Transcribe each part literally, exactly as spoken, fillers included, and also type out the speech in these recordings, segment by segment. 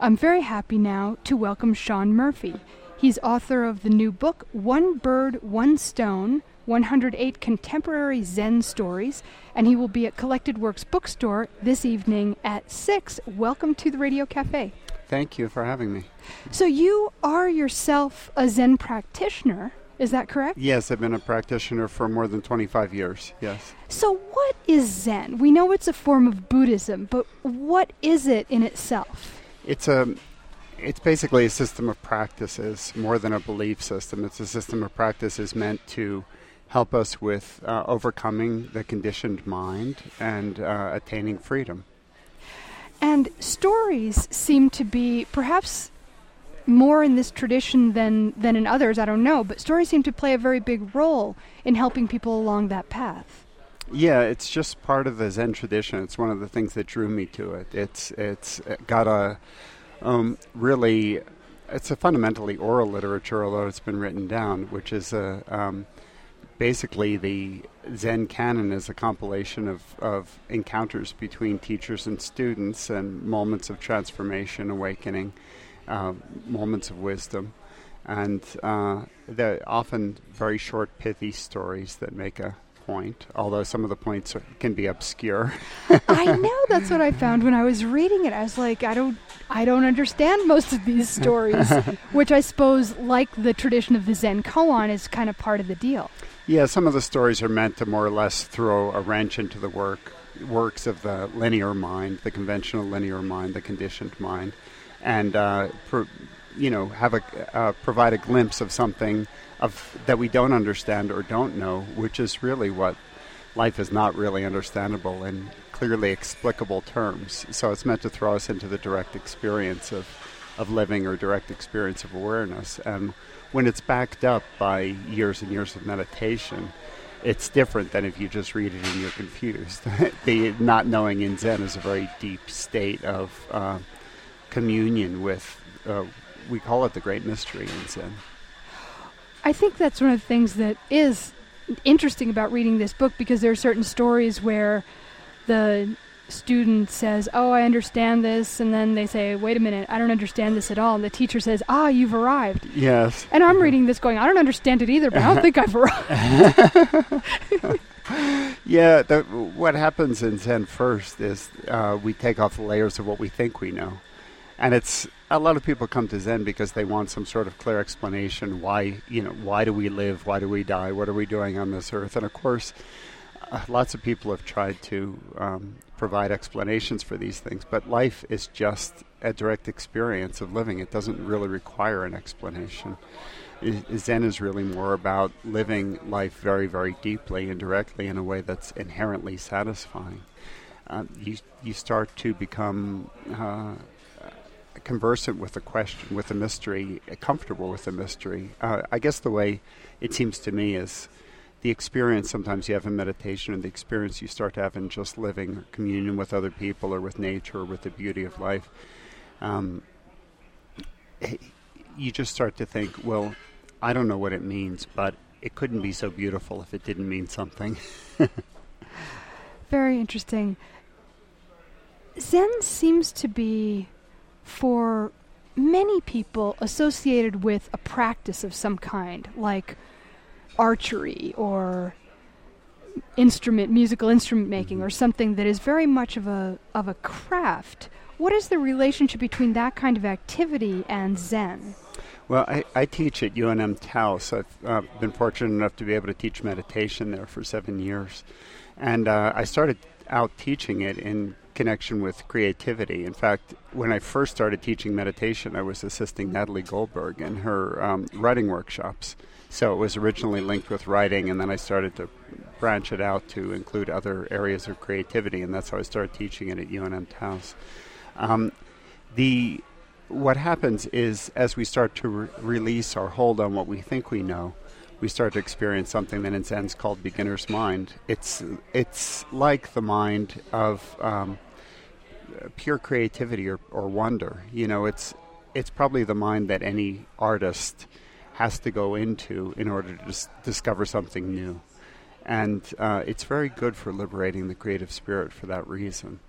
I'm very happy now to welcome Sean Murphy. He's author of the new book, One Bird, One Stone, one hundred eight Contemporary Zen Stories, and he will be at Collected Works Bookstore this evening at six. Welcome to the Radio Cafe. Thank you for having me. So you are yourself a Zen practitioner, is that correct? Yes, I've been a practitioner for more than twenty-five years, yes. So what is Zen? We know it's a form of Buddhism, but what is it in itself? It's a, it's basically a system of practices more than a belief system. It's a system of practices meant to help us with uh, overcoming the conditioned mind and uh, attaining freedom. And stories seem to be perhaps more in this tradition than, than in others, I don't know, but stories seem to play a very big role in helping people along that path. Yeah, it's just part of the Zen tradition. It's one of the things that drew me to it. It's it's got a um, really, it's a fundamentally oral literature, although it's been written down, which is a um, basically the Zen canon is a compilation of, of encounters between teachers and students and moments of transformation, awakening, uh, moments of wisdom, and uh, they're often very short, pithy stories that make a point, although some of the points are, can be obscure. I know, that's what I found when I was reading it. I was like, I don't I don't understand most of these stories, which I suppose, like the tradition of the Zen koan, is kind of part of the deal. Yeah, some of the stories are meant to more or less throw a wrench into the work works of the linear mind, the conventional linear mind, the conditioned mind, and uh, pro, you know, have a uh, provide a glimpse of something of that we don't understand or don't know, which is really what life is not really understandable in clearly explicable terms. So it's meant to throw us into the direct experience of, of living or direct experience of awareness. And when it's backed up by years and years of meditation, it's different than if you just read it and you're confused. The not knowing in Zen is a very deep state of uh, communion with, uh, we call it the great mystery in Zen. I think that's one of the things that is interesting about reading this book, because there are certain stories where the student says, oh, I understand this, and then they say, wait a minute, I don't understand this at all, and the teacher says, ah, you've arrived. Yes. And I'm reading this going, I don't understand it either, but I don't think I've arrived. Yeah, the, what happens in Zen first is uh, we take off the layers of what we think we know. And it's a lot of people come to Zen because they want some sort of clear explanation. Why, you know, why do we live? Why do we die? What are we doing on this earth? And of course, uh, lots of people have tried to um, provide explanations for these things. But life is just a direct experience of living. It doesn't really require an explanation. I, Zen is really more about living life very, very deeply and directly in a way that's inherently satisfying. Uh, you you start to become Uh, conversant with the question, with the mystery, comfortable with the mystery. Uh, I guess the way it seems to me is the experience sometimes you have in meditation and the experience you start to have in just living, or communion with other people or with nature or with the beauty of life. Um, you just start to think, well, I don't know what it means, but it couldn't be so beautiful if it didn't mean something. Very interesting. Zen seems to be, for many people, associated with a practice of some kind, like archery or instrument, musical instrument making, mm-hmm. or something that is very much of a of a craft. What is the relationship between that kind of activity and Zen? Well, I, I teach at U N M Taos. I've uh, been fortunate enough to be able to teach meditation there for seven years. And uh, I started out teaching it in connection with creativity. In fact, when I first started teaching meditation, I was assisting Natalie Goldberg in her um, writing workshops. So it was originally linked with writing, and then I started to branch it out to include other areas of creativity, and that's how I started teaching it at U N M Taos. Um, the what happens is, as we start to re- release our hold on what we think we know, we start to experience something that in Zen is called beginner's mind. It's it's like the mind of um, pure creativity or, or wonder. You know, it's it's probably the mind that any artist has to go into in order to dis- discover something new. And uh, it's very good for liberating the creative spirit for that reason.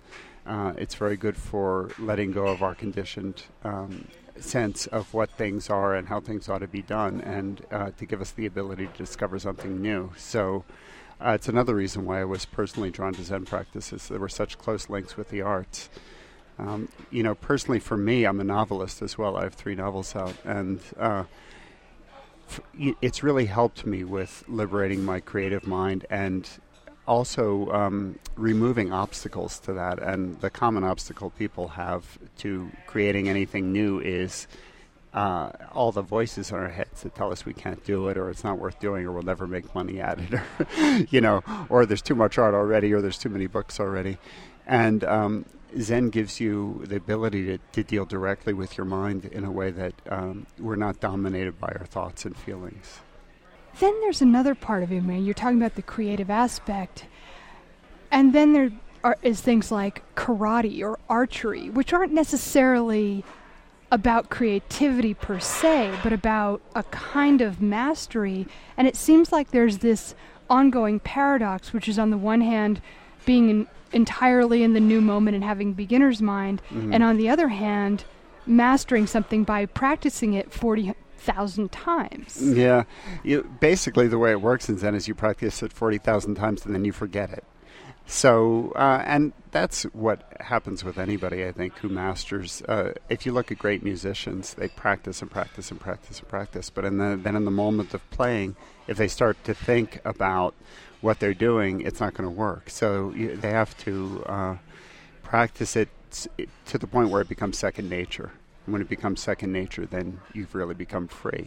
Uh, it's very good for letting go of our conditioned um, sense of what things are and how things ought to be done, and uh, to give us the ability to discover something new. So uh, it's another reason why I was personally drawn to Zen practices. There were such close links with the arts. Um, you know, personally for me, I'm a novelist as well. I have three novels out, and uh, f- it's really helped me with liberating my creative mind and also um, removing obstacles to that. And the common obstacle people have to creating anything new is uh, all the voices in our heads that tell us we can't do it, or it's not worth doing, or we'll never make money at it, or, you know, or there's too much art already, or there's too many books already. And um, Zen gives you the ability to, to deal directly with your mind in a way that um, we're not dominated by our thoughts and feelings. Then there's another part of it, man. You're talking about the creative aspect. And then there are, is things like karate or archery, which aren't necessarily about creativity per se, but about a kind of mastery. And it seems like there's this ongoing paradox, which is on the one hand being in, entirely in the new moment and having beginner's mind, mm-hmm. and on the other hand, mastering something by practicing it forty thousand times. Yeah. You, basically, the way it works in Zen is you practice it forty thousand times and then you forget it. So, uh, and that's what happens with anybody, I think, who masters. Uh, if you look at great musicians, they practice and practice and practice and practice. But in the, then in the moment of playing, if they start to think about what they're doing, it's not going to work. So you, they have to uh, practice it to the point where it becomes second nature. When it becomes second nature, then you've really become free.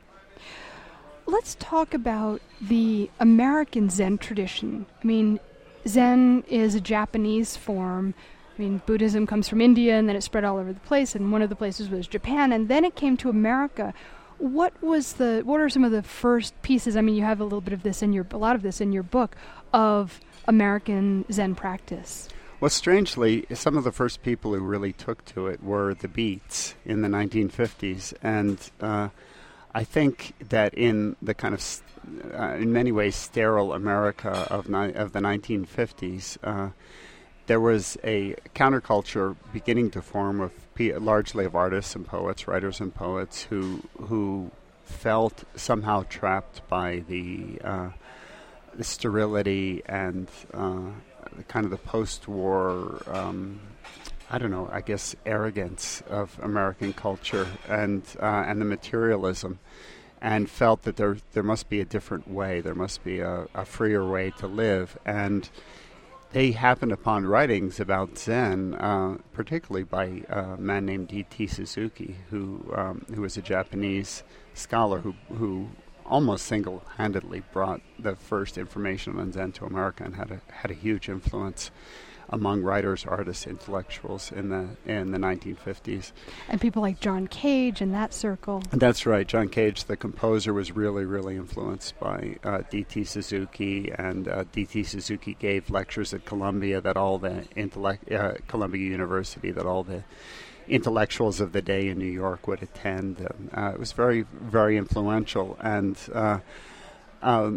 Let's talk about the American Zen tradition. I mean, Zen is a Japanese form. I mean, Buddhism comes from India, and then it spread all over the place, and one of the places was Japan, and then it came to America. What was the? What are some of the first pieces? I mean, you have a little bit of this in your, a lot of this in your book, of American Zen practice. Well, strangely, some of the first people who really took to it were the Beats in the nineteen fifties. And uh, I think that in the kind of, st- uh, in many ways, sterile America of, ni- of the nineteen fifties, uh, there was a counterculture beginning to form of p- largely of artists and poets, writers and poets, who who felt somehow trapped by the, uh, the sterility and uh, the kind of the post-war, um, I don't know, I guess arrogance of American culture and uh, and the materialism, and felt that there there must be a different way, there must be a, a freer way to live. And they happened upon writings about Zen, uh, particularly by a man named D T Suzuki, who um, who was a Japanese scholar who who almost single-handedly brought the first information on Zen to America and had a had a huge influence among writers, artists, intellectuals in the in the nineteen fifties. And people like John Cage in that circle. That's right. John Cage, the composer, was really, really influenced by uh, D T Suzuki, and uh, D T Suzuki gave lectures at Columbia that all the intellect uh, Columbia University that all the intellectuals of the day in New York would attend. And, uh, it was very, very influential. And uh, um,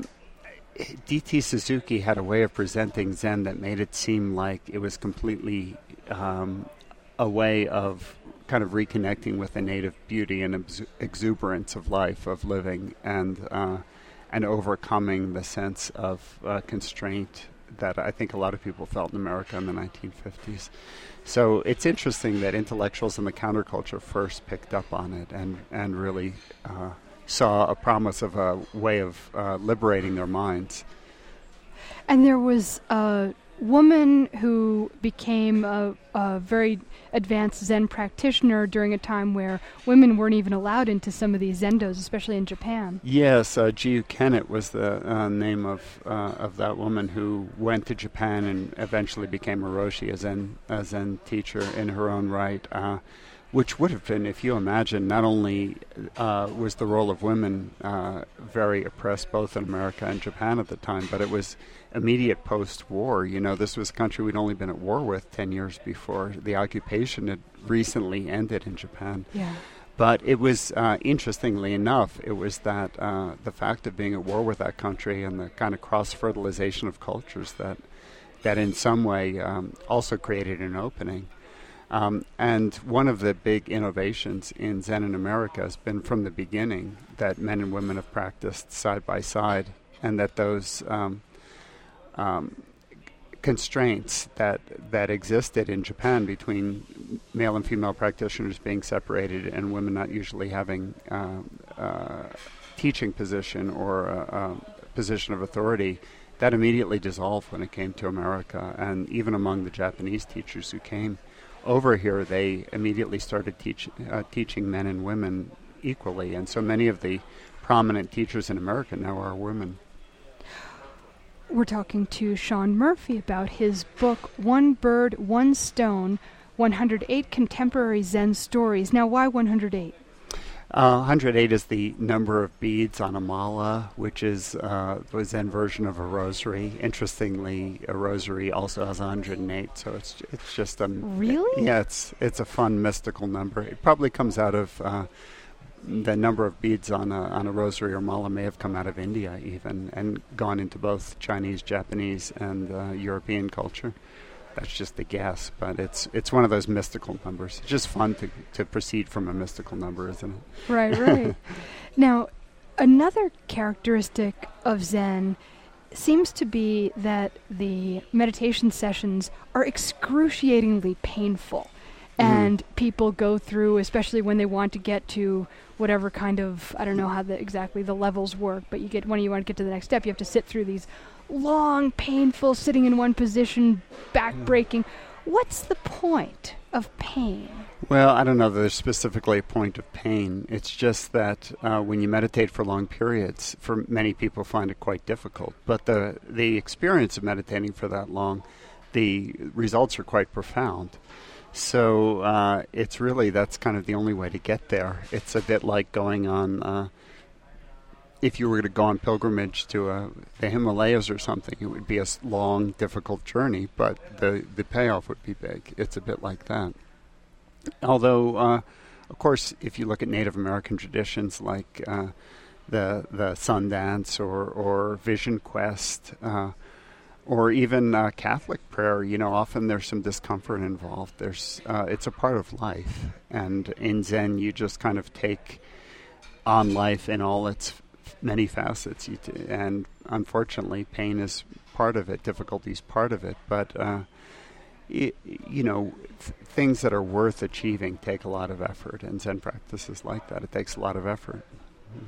D T Suzuki had a way of presenting Zen that made it seem like it was completely um, a way of kind of reconnecting with the native beauty and ex- exuberance of life, of living, and uh, and overcoming the sense of uh, constraint that I think a lot of people felt in America in the nineteen fifties. So it's interesting that intellectuals in the counterculture first picked up on it and, and really uh, saw a promise of a way of uh, liberating their minds. And there was a woman who became a, a very advanced Zen practitioner during a time where women weren't even allowed into some of these zendos, especially in Japan. Yes, uh, Jiyu Kennet was the uh, name of uh, of that woman who went to Japan and eventually became a Roshi, a Zen, a Zen teacher in her own right. Uh, which would have been, if you imagine, not only uh, was the role of women uh, very oppressed both in America and Japan at the time, but it was immediate post-war. You know, this was a country we'd only been at war with ten years before. The occupation had recently ended in Japan. Yeah. But it was, uh, interestingly enough, it was that uh, the fact of being at war with that country and the kind of cross-fertilization of cultures that that in some way um, also created an opening. Um, and one of the big innovations in Zen in America has been from the beginning that men and women have practiced side by side, and that those um, um, constraints that that existed in Japan between male and female practitioners being separated and women not usually having uh, uh, teaching position or a, a position of authority, that immediately dissolved when it came to America. And even among the Japanese teachers who came over here, they immediately started teach, uh, teaching men and women equally. And so many of the prominent teachers in America now are women. We're talking to Sean Murphy about his book, One Bird, One Stone, one hundred eight Contemporary Zen Stories. Now, why one hundred eight? Uh, one hundred eight is the number of beads on a mala, which is uh, the Zen version of a rosary. Interestingly, a rosary also has one hundred eight, so it's it's just a... Really? Yeah, it's it's a fun, mystical number. It probably comes out of... Uh, the number of beads on a, on a rosary or mala may have come out of India even, and gone into both Chinese, Japanese, and uh, European culture. That's just a guess, but it's it's one of those mystical numbers. It's just fun to, to proceed from a mystical number, isn't it? Right, right. Now, another characteristic of Zen seems to be that the meditation sessions are excruciatingly painful. And mm. people go through, especially when they want to get to whatever kind of, I don't know how the, exactly the levels work, but you get when you want to get to the next step, you have to sit through these long, painful, sitting in one position, back-breaking. What's the point of pain? Well, I don't know that there's specifically a point of pain. It's just that uh, when you meditate for long periods, for many people find it quite difficult. But the the experience of meditating for that long, the results are quite profound. So uh, it's really, that's kind of the only way to get there. It's a bit like going on, uh, if you were to go on pilgrimage to uh, the Himalayas or something, it would be a s- long, difficult journey, but the, the payoff would be big. It's a bit like that. Although, uh, of course, if you look at Native American traditions like uh, the the sun dance or, or vision quest, uh, or even uh, Catholic prayer, you know, often there's some discomfort involved. There's, uh, it's a part of life. And in Zen, you just kind of take on life in all its f- many facets. You t- and unfortunately, pain is part of it, difficulty is part of it. But, uh, it, you know, th- things that are worth achieving take a lot of effort. And Zen practice is like that. It takes a lot of effort. Mm.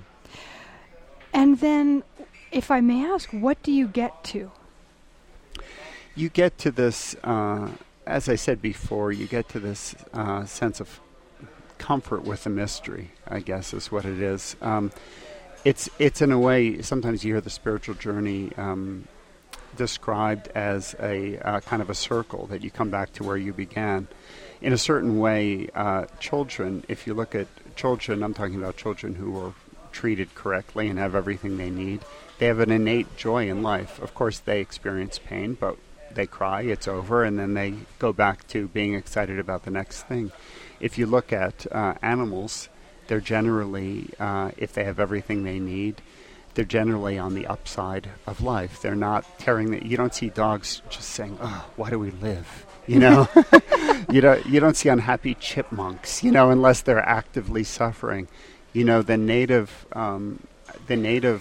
And then, if I may ask, what do you get to? You get to this, uh, as I said before, you get to this uh, sense of comfort with the mystery, I guess is what it is. Um, it's, it's in a way, sometimes you hear the spiritual journey um, described as a uh, kind of a circle that you come back to where you began. In a certain way, uh, children, if you look at children, I'm talking about children who are treated correctly and have everything they need, they have an innate joy in life. Of course, they experience pain, but they cry, it's over, and then they go back to being excited about the next thing. If you look at uh, animals, they're generally, uh, if they have everything they need, they're generally on the upside of life. They're not tearing the, you don't see dogs just saying, oh, why do we live? You know, you don't, you don't see unhappy chipmunks, you know, unless they're actively suffering. You know, the native, um, the native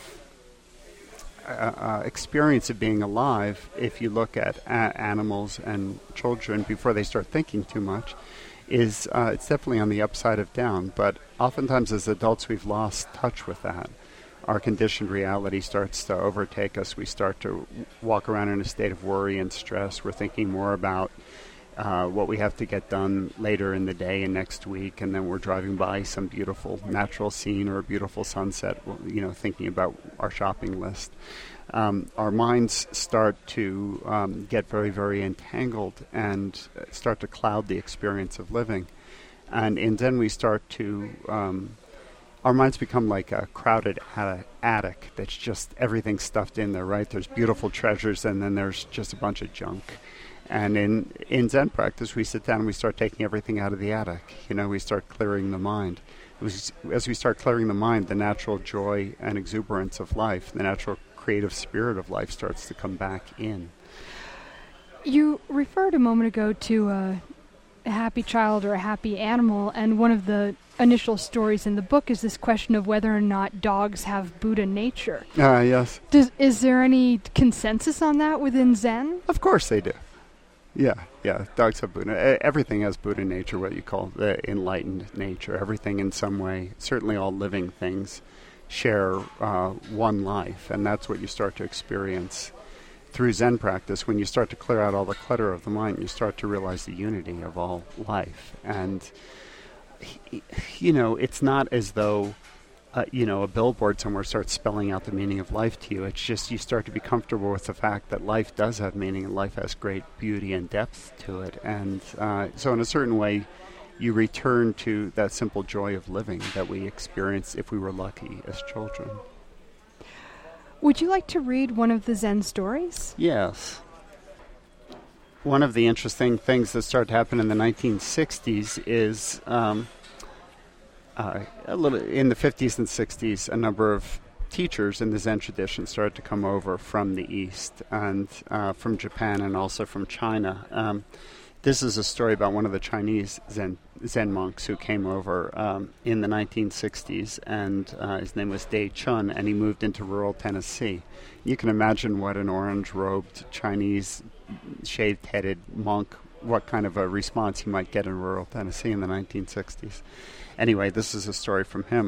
Uh, uh, experience of being alive, if you look at a- animals and children before they start thinking too much, is uh, it's definitely on the upside of down. But oftentimes as adults we've lost touch with that. Our conditioned reality starts to overtake us. We start to w- walk around in a state of worry and stress. We're thinking more about uh, what we have to get done later in the day and next week, and then we're driving by some beautiful natural scene or a beautiful sunset, you know, thinking about our shopping list. Um, our minds start to um, get very, very entangled and start to cloud the experience of living. And, and then we start to, um, our minds become like a crowded attic, attic that's just everything stuffed in there, right? There's beautiful treasures, and then there's just a bunch of junk. And in, in Zen practice, we sit down and we start taking everything out of the attic. You know, we start clearing the mind. It was, as we start clearing the mind, the natural joy and exuberance of life, the natural creative spirit of life starts to come back in. You referred a moment ago to uh, a happy child or a happy animal, and one of the initial stories in the book is this question of whether or not dogs have Buddha nature. Ah, uh, yes. Does, is there any consensus on that within Zen? Of course they do. Yeah, yeah. Dogs have Buddha. Everything has Buddha nature, what you call the enlightened nature. Everything in some way, certainly all living things, share uh, one life, and that's what you start to experience through Zen practice. When you start to clear out all the clutter of the mind, you start to realize the unity of all life. And, you know, it's not as though, uh, you know, a billboard somewhere starts spelling out the meaning of life to you. It's just you start to be comfortable with the fact that life does have meaning and life has great beauty and depth to it. And uh, so in a certain way, you return to that simple joy of living that we experienced if we were lucky as children. Would you like to read one of the Zen stories? Yes. One of the interesting things that started to happen in the nineteen sixties is um, uh, a little in the fifties and sixties, a number of teachers in the Zen tradition started to come over from the East and uh, from Japan and also from China. Um, this is a story about one of the Chinese Zen Zen monks who came over um, in the nineteen sixties, and uh, his name was Dei Chun, and he moved into rural Tennessee. You can imagine what an orange-robed Chinese shaved-headed monk, what kind of a response he might get in rural Tennessee in the nineteen sixties. Anyway, this is a story from him.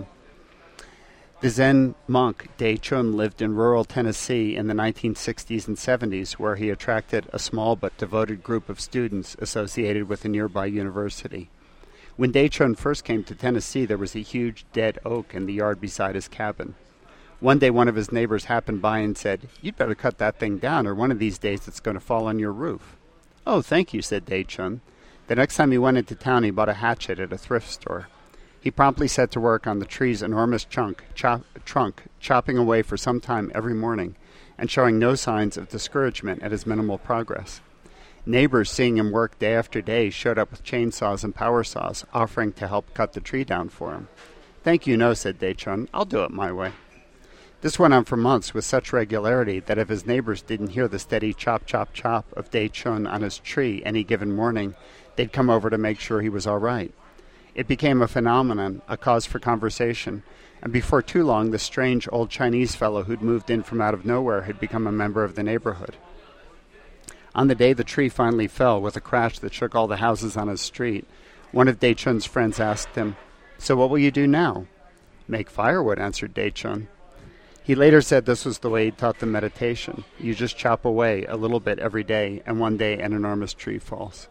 The Zen monk Dei Chun lived in rural Tennessee in the nineteen sixties and seventies, where he attracted a small but devoted group of students associated with a nearby university. When Dei Chun first came to Tennessee, there was a huge dead oak in the yard beside his cabin. One day one of his neighbors happened by and said, "You'd better cut that thing down, or one of these days it's going to fall on your roof." "Oh, thank you," said Dei Chun. The next time he went into town, he bought a hatchet at a thrift store. He promptly set to work on the tree's enormous chunk, chop, trunk, chopping away for some time every morning, and showing no signs of discouragement at his minimal progress. Neighbors, seeing him work day after day, showed up with chainsaws and power saws, offering to help cut the tree down for him. "Thank you, no," said Dei Chun. "I'll do it my way." This went on for months with such regularity that if his neighbors didn't hear the steady chop, chop, chop of Dei Chun on his tree any given morning, they'd come over to make sure he was all right. It became a phenomenon, a cause for conversation, and before too long the strange old Chinese fellow who'd moved in from out of nowhere had become a member of the neighborhood. On the day the tree finally fell with a crash that shook all the houses on his street, one of Dei Chun's friends asked him, "So what will you do now?" "Make firewood," answered Dei Chun. He later said this was the way he taught them meditation. You just chop away a little bit every day, and one day an enormous tree falls.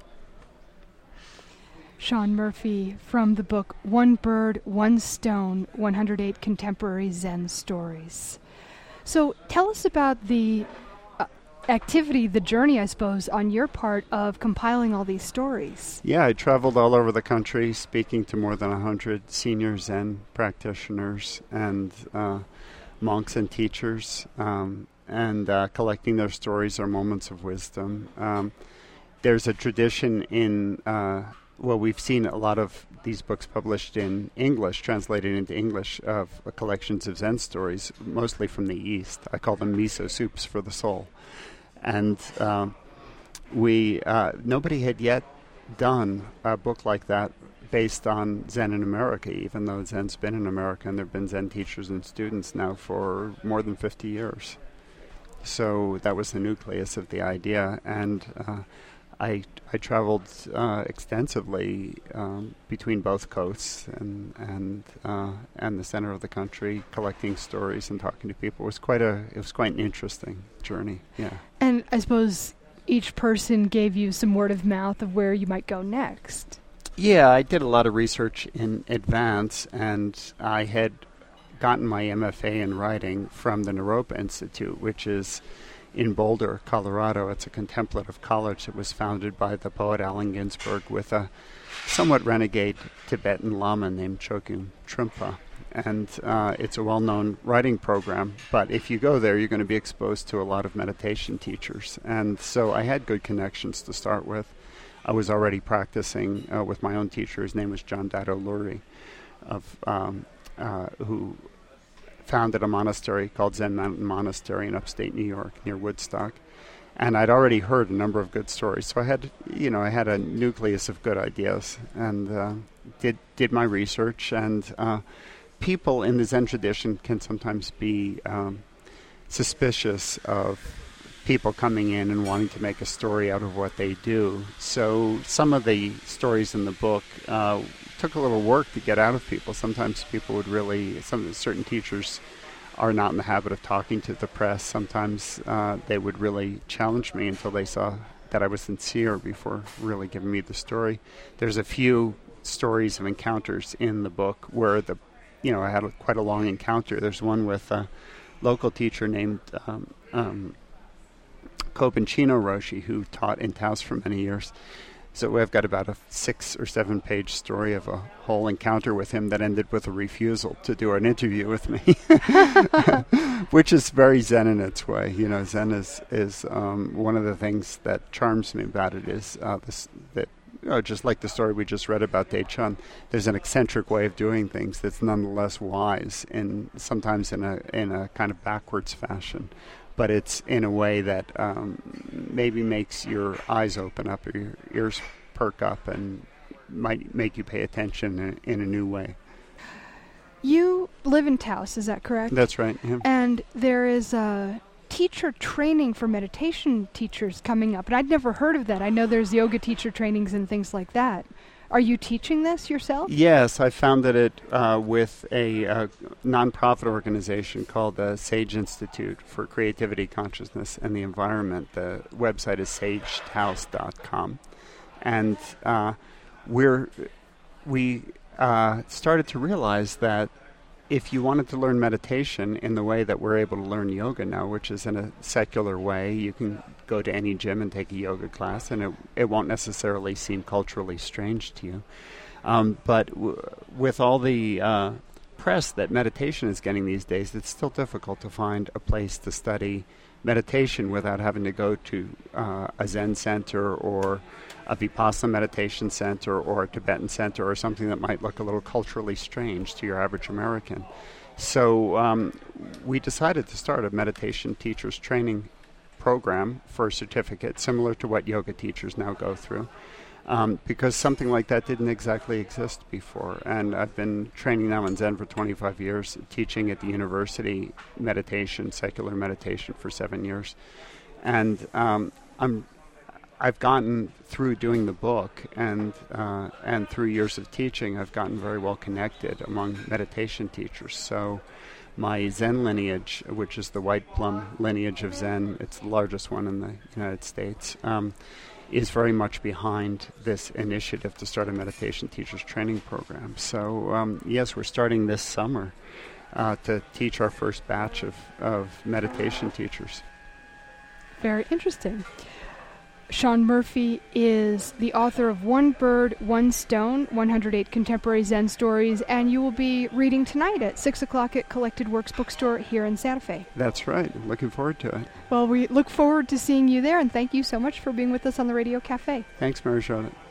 Sean Murphy from the book One Bird, One Stone, one hundred eight Contemporary Zen Stories. So tell us about the uh, activity, the journey, I suppose, on your part of compiling all these stories. Yeah, I traveled all over the country speaking to more than one hundred senior Zen practitioners and uh, monks and teachers, um, and uh, collecting their stories or moments of wisdom. Um, there's a tradition in... Uh, Well, we've seen a lot of these books published in English, translated into English, of uh, collections of Zen stories, mostly from the East. I call them miso soups for the soul. And uh, we uh, nobody had yet done a book like that based on Zen in America, even though Zen's been in America, and there have been Zen teachers and students now for more than fifty years. So that was the nucleus of the idea, and uh, I I traveled uh, extensively um, between both coasts and and uh, and the center of the country, collecting stories and talking to people. It was quite a it was quite an interesting journey. Yeah. And I suppose each person gave you some word of mouth of where you might go next. Yeah, I did a lot of research in advance, and I had gotten my M F A in writing from the Naropa Institute, which is in Boulder, Colorado. It's a contemplative college that was founded by the poet Allen Ginsberg with a somewhat renegade Tibetan Lama named Chogyam Trungpa. And uh, it's a well-known writing program, but if you go there, you're going to be exposed to a lot of meditation teachers. And so I had good connections to start with. I was already practicing uh, with my own teacher. His name was John Daido Lurie, of um, uh, who founded a monastery called Zen Mountain Monastery in upstate New York near Woodstock. And I'd already heard a number of good stories, so I had, you know, I had a nucleus of good ideas, and uh, did did my research. And uh, people in the Zen tradition can sometimes be um, suspicious of people coming in and wanting to make a story out of what they do. So some of the stories in the book uh, took a little work to get out of people. Sometimes people would really, some certain teachers are not in the habit of talking to the press. Sometimes uh, they would really challenge me until they saw that I was sincere before really giving me the story. There's a few stories of encounters in the book where the, you know, I had a, quite a long encounter. There's one with a local teacher named um, um, Kobanchino Roshi, who taught in Taos for many years. So we've got about a six or seven page story of a whole encounter with him that ended with a refusal to do an interview with me, which is very Zen in its way. You know, Zen is, is um, one of the things that charms me about it is uh, this, that, you know, just like the story we just read about Dei-chun, there's an eccentric way of doing things that's nonetheless wise, and sometimes in a in a kind of backwards fashion. But it's in a way that um, maybe makes your eyes open up or your ears perk up and might make you pay attention in, in a new way. You live in Taos, is that correct? That's right. Yeah. And there is a teacher training for meditation teachers coming up. And I'd never heard of that. I know there's yoga teacher trainings and things like that. Are you teaching this yourself? Yes, I founded it uh, with a uh, nonprofit organization called the Sage Institute for Creativity, Consciousness, and the Environment. The website is sage taos dot com. And uh, we're, we uh, started to realize that if you wanted to learn meditation in the way that we're able to learn yoga now, which is in a secular way, you can go to any gym and take a yoga class, and it, it won't necessarily seem culturally strange to you. Um, but w- with all the uh, press that meditation is getting these days, it's still difficult to find a place to study meditation without having to go to uh, a Zen center or a Vipassana meditation center or a Tibetan center or something that might look a little culturally strange to your average American. So um, we decided to start a meditation teachers training program for a certificate, similar to what yoga teachers now go through, um, because something like that didn't exactly exist before. And I've been training now in Zen for twenty-five years, teaching at the university meditation, secular meditation, for seven years. And um, I'm I've gotten through doing the book and uh, and through years of teaching, I've gotten very well connected among meditation teachers. So my Zen lineage, which is the White Plum lineage of Zen, it's the largest one in the United States, um, is very much behind this initiative to start a meditation teachers training program. So um, yes, we're starting this summer uh, to teach our first batch of, of meditation teachers. Very interesting. Sean Murphy is the author of One Bird, One Stone, one hundred eight Contemporary Zen Stories, and you will be reading tonight at six o'clock at Collected Works Bookstore here in Santa Fe. That's right. Looking forward to it. Well, we look forward to seeing you there, and thank you so much for being with us on the Radio Cafe. Thanks, Mary Charlotte.